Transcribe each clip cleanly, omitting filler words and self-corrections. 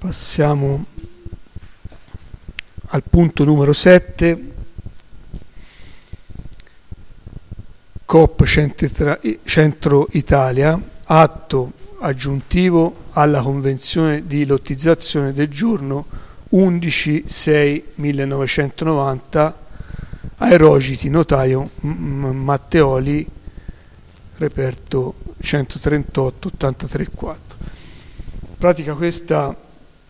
Passiamo al punto numero 7, COP Centro Italia, atto aggiuntivo alla Convenzione di lottizzazione del giorno 11/6/1990, Aerogiti Notaio Matteoli, reperto 138 83 4. In pratica questa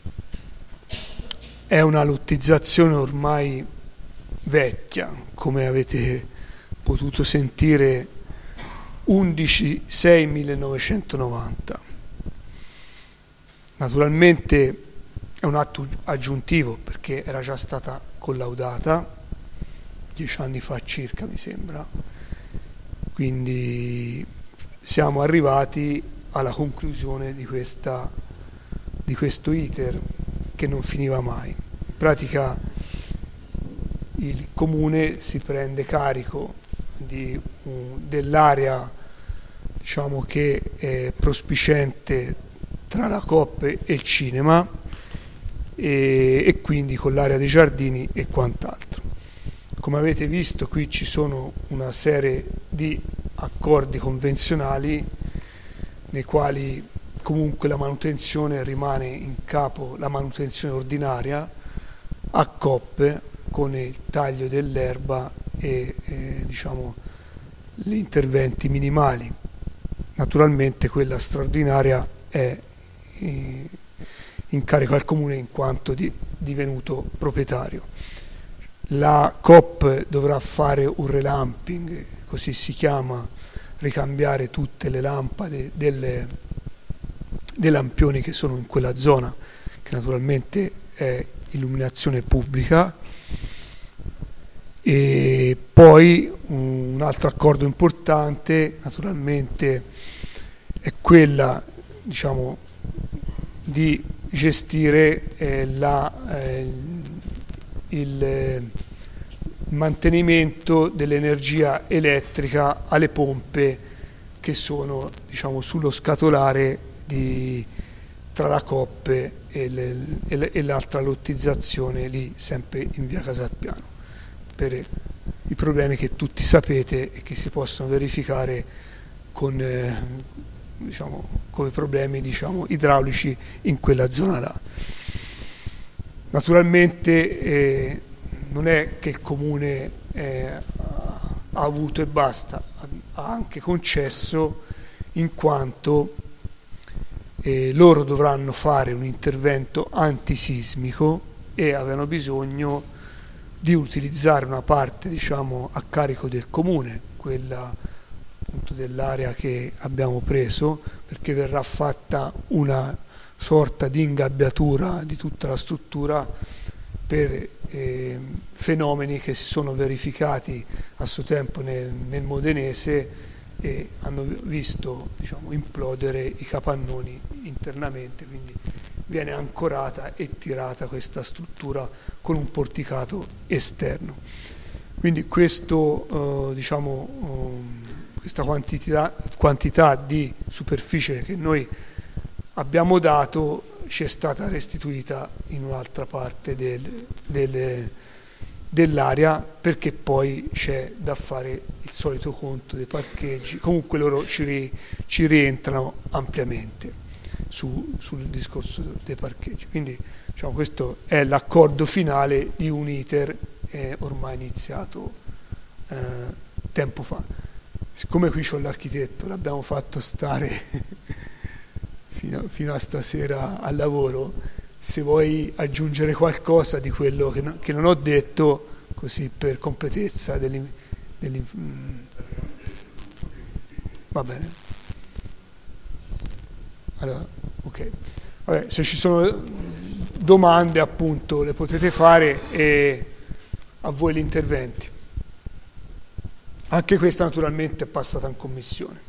è una lottizzazione ormai vecchia, come avete potuto sentire, 11/6/1990. Naturalmente è un atto aggiuntivo perché era già stata collaudata 10 anni fa circa, mi sembra. Quindi siamo arrivati alla conclusione di questo iter che non finiva mai. In pratica il comune si prende carico dell'area, diciamo, che è prospiciente tra la COP e il cinema, e quindi con l'area dei giardini e quant'altro. Come avete visto, qui ci sono una serie di accordi convenzionali nei quali comunque la manutenzione rimane in capo, la manutenzione ordinaria a coppe, con il taglio dell'erba e diciamo gli interventi minimali. Naturalmente quella straordinaria è in carico al comune in quanto divenuto proprietario. La COP dovrà fare un relamping, così si chiama, ricambiare tutte le lampade dei lampioni che sono in quella zona, che naturalmente è illuminazione pubblica. E poi un altro accordo importante naturalmente è quella, diciamo, di gestire il mantenimento dell'energia elettrica alle pompe che sono, diciamo, sullo scatolare tra la COP e l'altra lottizzazione lì sempre in via Casarpiano, per i problemi che tutti sapete e che si possono verificare con come problemi, diciamo, idraulici in quella zona là. Naturalmente non è che il comune ha avuto e basta, ha anche concesso, in quanto loro dovranno fare un intervento antisismico e avevano bisogno di utilizzare una parte, diciamo, a carico del comune, quella appunto dell'area che abbiamo preso, perché verrà fatta una sorta di ingabbiatura di tutta la struttura per fenomeni che si sono verificati a suo tempo nel Modenese e hanno visto, diciamo, implodere i capannoni internamente, quindi viene ancorata e tirata questa struttura con un porticato esterno. Quindi questo, questa quantità di superficie che noi abbiamo dato ci è stata restituita in un'altra parte dell'area, perché poi c'è da fare il solito conto dei parcheggi. Comunque loro ci rientrano ampiamente sul discorso dei parcheggi. Quindi, diciamo, questo è l'accordo finale di un iter ormai iniziato tempo fa. Siccome qui c'ho l'architetto, l'abbiamo fatto stare fino a stasera al lavoro, se vuoi aggiungere qualcosa di quello che non ho detto, così per completezza va bene. Allora, ok. Vabbè, se ci sono domande, appunto, le potete fare, e a voi gli interventi. Anche questa naturalmente è passata in commissione.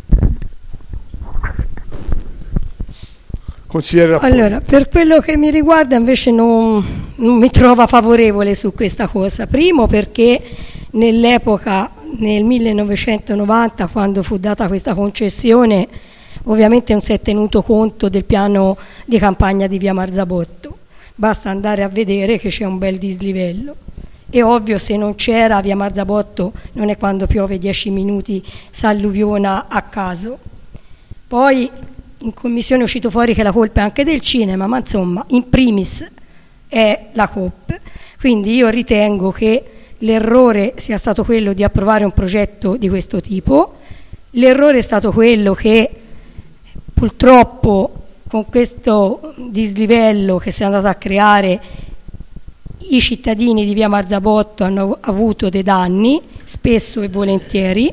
Allora, per quello che mi riguarda invece non mi trova favorevole su questa cosa. Primo perché nell'epoca, nel 1990, quando fu data questa concessione, ovviamente non si è tenuto conto del piano di campagna di via Marzabotto, basta andare a vedere che c'è un bel dislivello. È ovvio, se non c'era via Marzabotto non è quando piove 10 minuti s'alluviona a caso. Poi in commissione è uscito fuori che la colpa è anche del cinema, ma insomma in primis è la COP. Quindi io ritengo che l'errore sia stato quello di approvare un progetto di questo tipo, l'errore è stato quello che purtroppo con questo dislivello che si è andato a creare i cittadini di via Marzabotto hanno avuto dei danni, spesso e volentieri.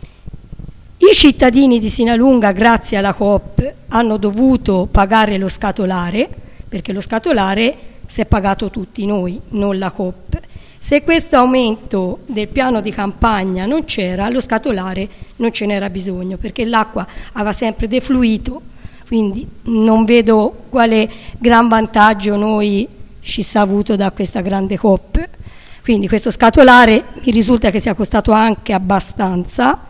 I cittadini di Sinalunga, grazie alla Coop, hanno dovuto pagare lo scatolare, perché lo scatolare si è pagato tutti noi, non la Coop. Se questo aumento del piano di campagna non c'era, lo scatolare non ce n'era bisogno, perché l'acqua aveva sempre defluito, quindi non vedo quale gran vantaggio noi ci sia avuto da questa grande Coop. Quindi questo scatolare mi risulta che sia costato anche abbastanza,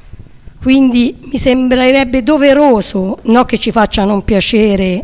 quindi mi sembrerebbe doveroso, no, che ci faccia non piacere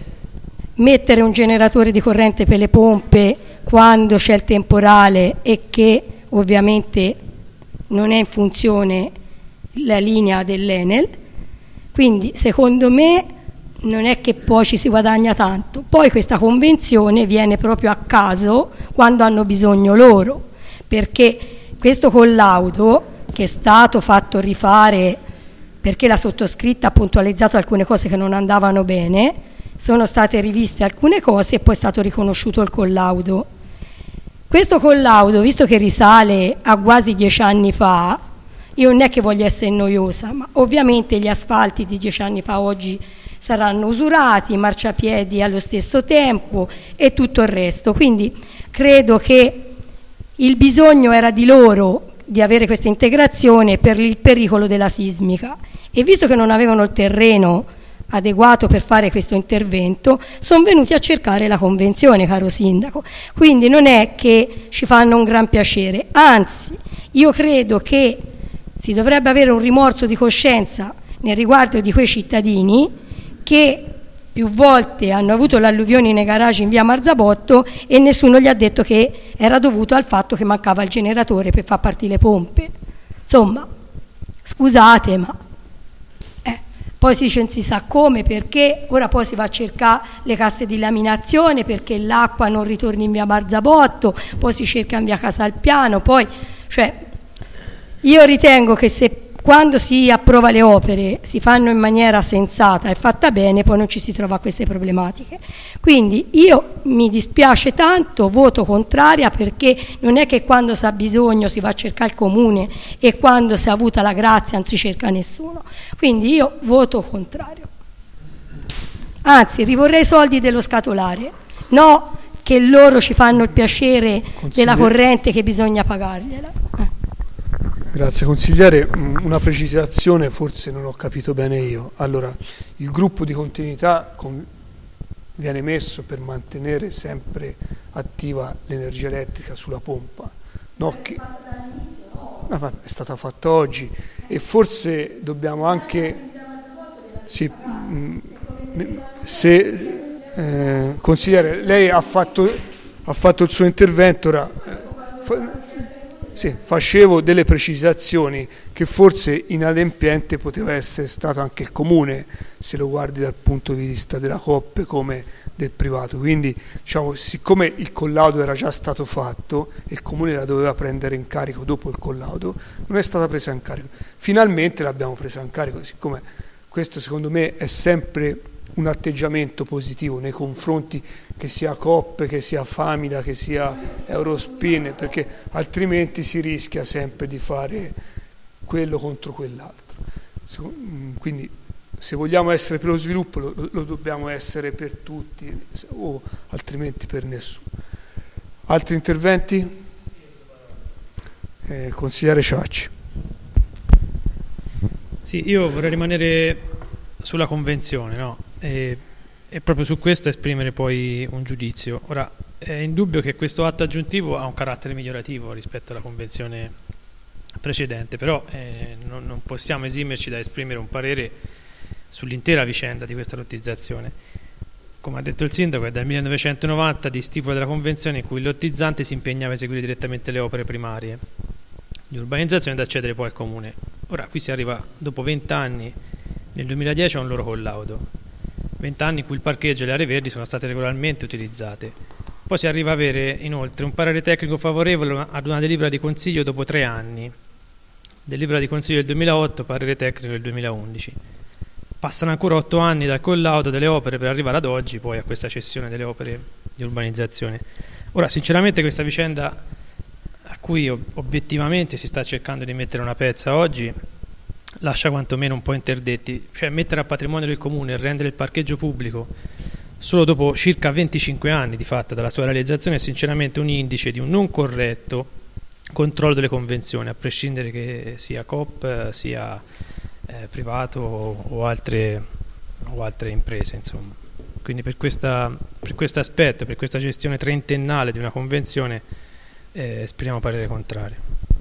mettere un generatore di corrente per le pompe quando c'è il temporale e che ovviamente non è in funzione la linea dell'Enel. Quindi secondo me non è che poi ci si guadagna tanto. Poi questa convenzione viene proprio a caso quando hanno bisogno loro, perché questo collaudo che è stato fatto rifare perché la sottoscritta ha puntualizzato alcune cose che non andavano bene, sono state riviste alcune cose e poi è stato riconosciuto il collaudo. Questo collaudo, visto che risale a quasi 10 anni fa, io non è che voglio essere noiosa, ma ovviamente gli asfalti di 10 anni fa oggi saranno usurati, i marciapiedi allo stesso tempo e tutto il resto. Quindi credo che il bisogno era di loro di avere questa integrazione per il pericolo della sismica, e visto che non avevano il terreno adeguato per fare questo intervento, sono venuti a cercare la convenzione, caro sindaco. Quindi non è che ci fanno un gran piacere, anzi io credo che si dovrebbe avere un rimorso di coscienza nei riguardi di quei cittadini che più volte hanno avuto l'alluvione nei garage in via Marzabotto e nessuno gli ha detto che era dovuto al fatto che mancava il generatore per far partire le pompe. Insomma, scusate, ma poi si dice non si sa come, perché ora poi si va a cercare le casse di laminazione perché l'acqua non ritorni in via Marzabotto, poi si cerca in via Casalpiano, poi cioè io ritengo che se quando si approva le opere si fanno in maniera sensata e fatta bene, poi non ci si trova queste problematiche. Quindi io mi dispiace tanto, voto contraria, perché non è che quando si ha bisogno si va a cercare il comune e quando si è avuta la grazia non si cerca nessuno. Quindi io voto contrario. Anzi, rivorrei i soldi dello scatolare, no che loro ci fanno il piacere della corrente che bisogna pagargliela. Grazie consigliere, una precisazione, forse non ho capito bene io. Allora, il gruppo di continuità viene messo per mantenere sempre attiva l'energia elettrica sulla pompa, no, che ma è stata fatta oggi, e forse dobbiamo anche consigliere, lei ha fatto il suo intervento, ora facevo delle precisazioni che forse inadempiente poteva essere stato anche il comune, se lo guardi dal punto di vista della Coop come del privato. Quindi diciamo, siccome il collaudo era già stato fatto e il comune la doveva prendere in carico dopo il collaudo, non è stata presa in carico. Finalmente l'abbiamo presa in carico, siccome questo secondo me è sempre un atteggiamento positivo nei confronti che sia Coop, che sia Famila, che sia Eurospin, perché altrimenti si rischia sempre di fare quello contro quell'altro. Quindi se vogliamo essere per lo sviluppo lo dobbiamo essere per tutti, o altrimenti per nessuno. Altri interventi? Consigliere Ciacci. Sì, io vorrei rimanere sulla convenzione, no? E proprio su questo esprimere poi un giudizio. Ora, è indubbio che questo atto aggiuntivo ha un carattere migliorativo rispetto alla convenzione precedente, però non possiamo esimerci da esprimere un parere sull'intera vicenda di questa lottizzazione. Come ha detto il sindaco, è dal 1990 di stipula della convenzione in cui il lottizzante si impegnava a eseguire direttamente le opere primarie di urbanizzazione ed accedere poi al comune. Ora qui si arriva dopo 20 anni, nel 2010 a un loro collaudo, 20 anni in cui il parcheggio e le aree verdi sono state regolarmente utilizzate. Poi si arriva a avere inoltre un parere tecnico favorevole ad una delibera di consiglio dopo 3 anni, delibera di consiglio del 2008, parere tecnico del 2011. Passano ancora 8 anni dal collaudo delle opere per arrivare ad oggi, poi a questa cessione delle opere di urbanizzazione. Ora, sinceramente, questa vicenda a cui obiettivamente si sta cercando di mettere una pezza oggi lascia quantomeno un po' interdetti, cioè mettere a patrimonio del comune e rendere il parcheggio pubblico solo dopo circa 25 anni di fatto dalla sua realizzazione è sinceramente un indice di un non corretto controllo delle convenzioni, a prescindere che sia Coop, sia privato o altre imprese, insomma. Quindi per questo aspetto, per questa gestione trentennale di una convenzione, esprimiamo parere contrario.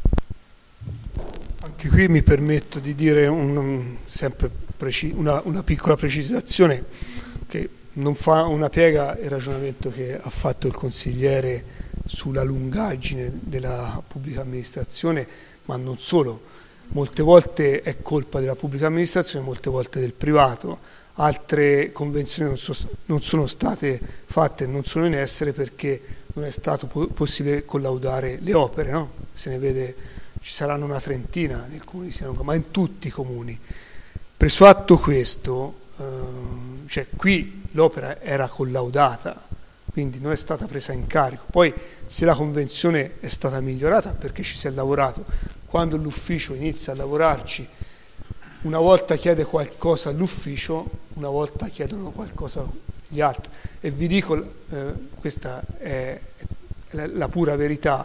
Anche qui mi permetto di dire una piccola precisazione che non fa una piega il ragionamento che ha fatto il consigliere sulla lungaggine della pubblica amministrazione, ma non solo. Molte volte è colpa della pubblica amministrazione, molte volte del privato. Altre convenzioni non sono state fatte, non sono in essere perché non è stato possibile collaudare le opere, no? Se ne vede, ci saranno una trentina nel comune di Sinoga, ma in tutti i comuni. Preso atto questo, cioè qui l'opera era collaudata, quindi non è stata presa in carico. Poi se la convenzione è stata migliorata perché ci si è lavorato, quando l'ufficio inizia a lavorarci, una volta chiede qualcosa all'ufficio, una volta chiedono qualcosa gli altri. E vi dico, questa è la pura verità,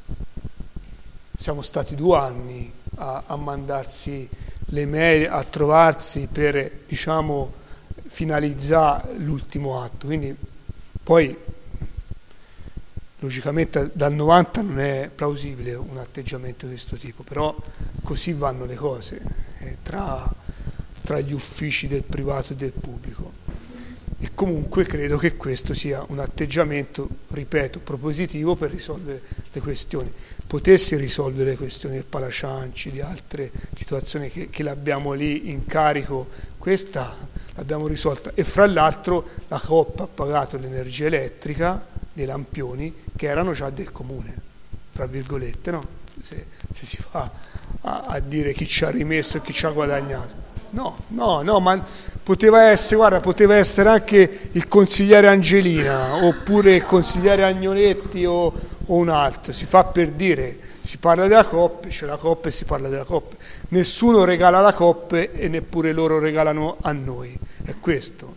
siamo stati 2 anni a mandarsi le mail, a trovarsi per, diciamo, finalizzare l'ultimo atto. Quindi poi logicamente dal 90 non è plausibile un atteggiamento di questo tipo, però così vanno le cose tra gli uffici del privato e del pubblico. E comunque credo che questo sia un atteggiamento, ripeto, propositivo per risolvere le questioni. Potesse risolvere le questioni del Palacianci, di altre situazioni che l'abbiamo lì in carico, questa l'abbiamo risolta. E fra l'altro la Coop ha pagato l'energia elettrica dei lampioni che erano già del comune, fra virgolette, no? Se si va a dire chi ci ha rimesso e chi ci ha guadagnato. No, ma poteva essere anche il consigliere Angelina, oppure il consigliere Agnoletti o un altro. Si fa per dire, si parla della Coop, c'è la Coop e si parla della Coop. Nessuno regala la Coop e neppure loro regalano a noi. È questo.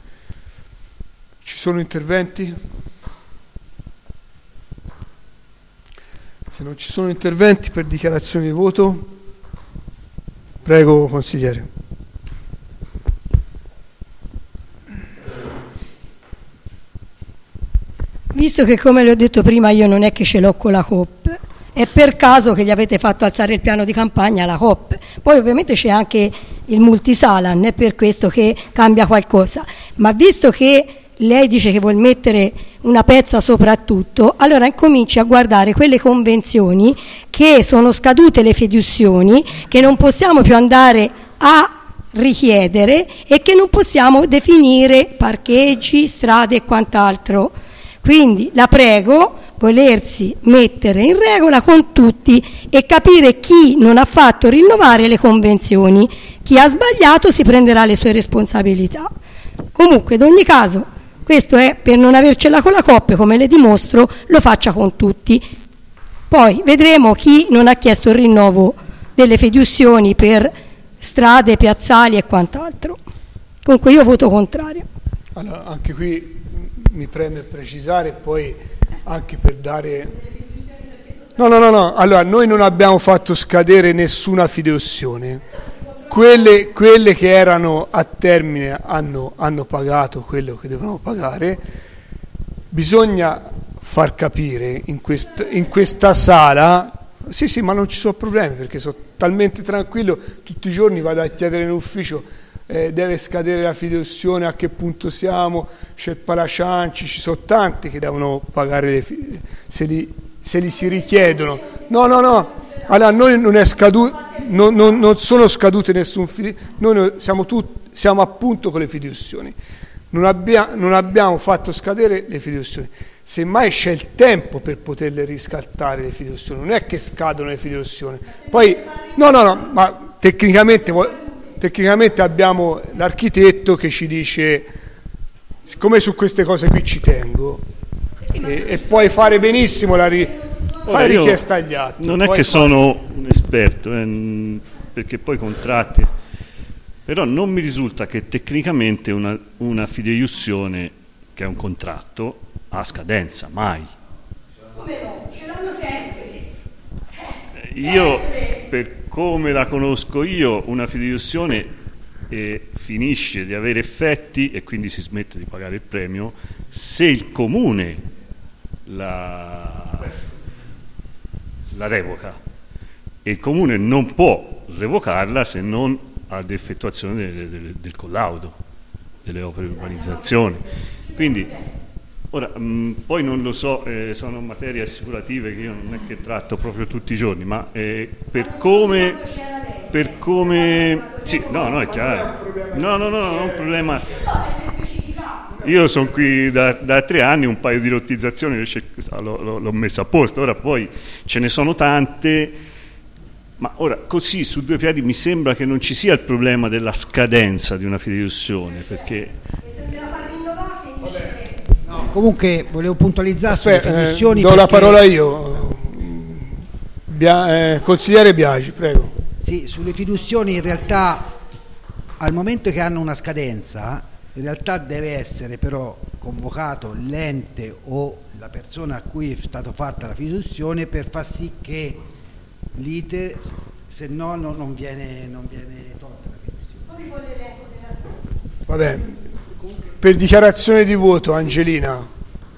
Ci sono interventi? Se non ci sono interventi per dichiarazione di voto, prego consigliere. Visto che, come le ho detto prima, io non è che ce l'ho con la Coop, è per caso che gli avete fatto alzare il piano di campagna alla Coop. Poi ovviamente c'è anche il multisala, non è per questo che cambia qualcosa, ma visto che lei dice che vuol mettere una pezza soprattutto, allora incominci a guardare quelle convenzioni che sono scadute, le fiduzioni, che non possiamo più andare a richiedere e che non possiamo definire parcheggi, strade e quant'altro. Quindi la prego, volersi mettere in regola con tutti e capire chi non ha fatto rinnovare le convenzioni. Chi ha sbagliato si prenderà le sue responsabilità. Comunque, ad ogni caso, questo è per non avercela con la Coop, come le dimostro, lo faccia con tutti. Poi vedremo chi non ha chiesto il rinnovo delle fiduzioni per strade, piazzali e quant'altro. Comunque io voto contrario. Allora, anche qui mi preme precisare, poi anche per dare... No. Allora, noi non abbiamo fatto scadere nessuna fideiussione. Quelle che erano a termine hanno pagato quello che dovevano pagare. Bisogna far capire in questa sala, sì, ma non ci sono problemi perché sono talmente tranquillo, tutti i giorni vado a chiedere in ufficio deve scadere la fideiussione, a che punto siamo, c'è il Palacianci, ci sono tanti che devono pagare se li si richiedono. No, allora noi non è scaduto, non sono scadute nessun noi siamo appunto con le fideiussioni, non abbiamo fatto scadere le fideiussioni, semmai c'è il tempo per poterle riscattare le fideiussioni, non è che scadono le fideiussioni, poi no, ma tecnicamente abbiamo l'architetto che ci dice, siccome su queste cose qui ci tengo, e puoi fare benissimo fai richiesta agli atti. Non è che sono un esperto, perché poi contratti, però non mi risulta che tecnicamente una fideiussione, che è un contratto, ha scadenza, mai. Come no? Ce l'hanno sempre. Io, per come la conosco io, una fideiussione finisce di avere effetti e quindi si smette di pagare il premio se il comune la revoca, e il comune non può revocarla se non ad effettuazione del collaudo delle opere di urbanizzazione. Quindi ora poi non lo so, sono materie assicurative che io non è che tratto proprio tutti i giorni, ma per come sì, no, è chiaro, no, non è un problema. Io sono qui da 3 anni, un paio di lottizzazioni l'ho messa a posto, ora poi ce ne sono tante, ma ora così su due piedi mi sembra che non ci sia il problema della scadenza di una fideiussione, perché no, comunque volevo puntualizzare sulle fideiussioni. Do la parola io, consigliere Biagi, prego. Sì, sulle fideiussioni in realtà al momento che hanno una scadenza in realtà deve essere però convocato l'ente o la persona a cui è stata fatta la fideiussione per far sì che l'iter, se no non viene tolta la fideiussione. Vabbè, per dichiarazione di voto, Angelina.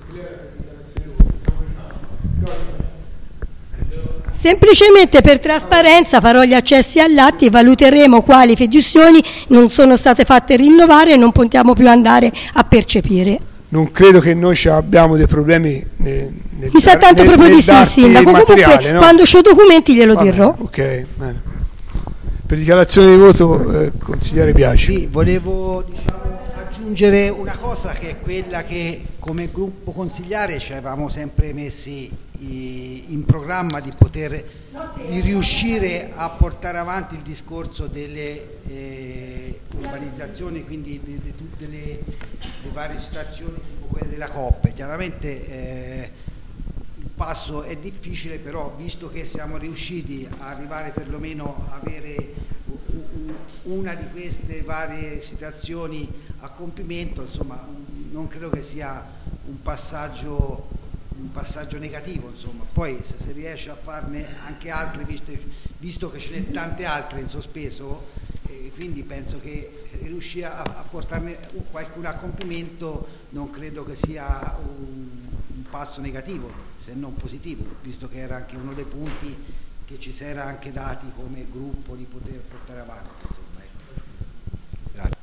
Semplicemente per trasparenza farò gli accessi all'atti e valuteremo quali fideiussioni non sono state fatte rinnovare e non possiamo più andare a percepire. Non credo che noi abbiamo dei problemi Mi sa tanto proprio di sì, Sindaco. Comunque no? Quando ho documenti glielo dirò. Ok, bene. Per dichiarazione di voto, consigliere Biagi. Sì, volevo aggiungere una cosa, che è quella che come gruppo consigliare ci avevamo sempre messi in programma di riuscire a portare avanti il discorso delle urbanizzazioni, quindi di tutte le varie situazioni tipo quelle della COP. Chiaramente il passo è difficile, però visto che siamo riusciti a arrivare perlomeno a avere una di queste varie situazioni a compimento, insomma non credo che sia un passaggio negativo, insomma. Poi se si riesce a farne anche altre, visto che ce ne sono tante altre in sospeso, quindi penso che riuscire a portarne qualcuna a compimento non credo che sia un passo negativo, se non positivo, visto che era anche uno dei punti che ci si era anche dati come gruppo di poter portare avanti, insomma. Grazie.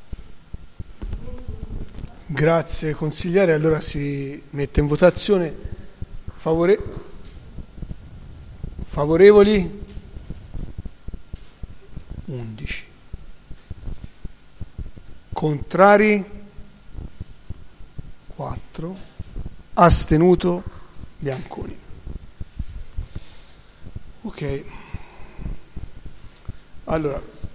Grazie consigliere, allora si mette in votazione. Favorevoli 11, contrari 4, astenuto Bianconi. Ok, allora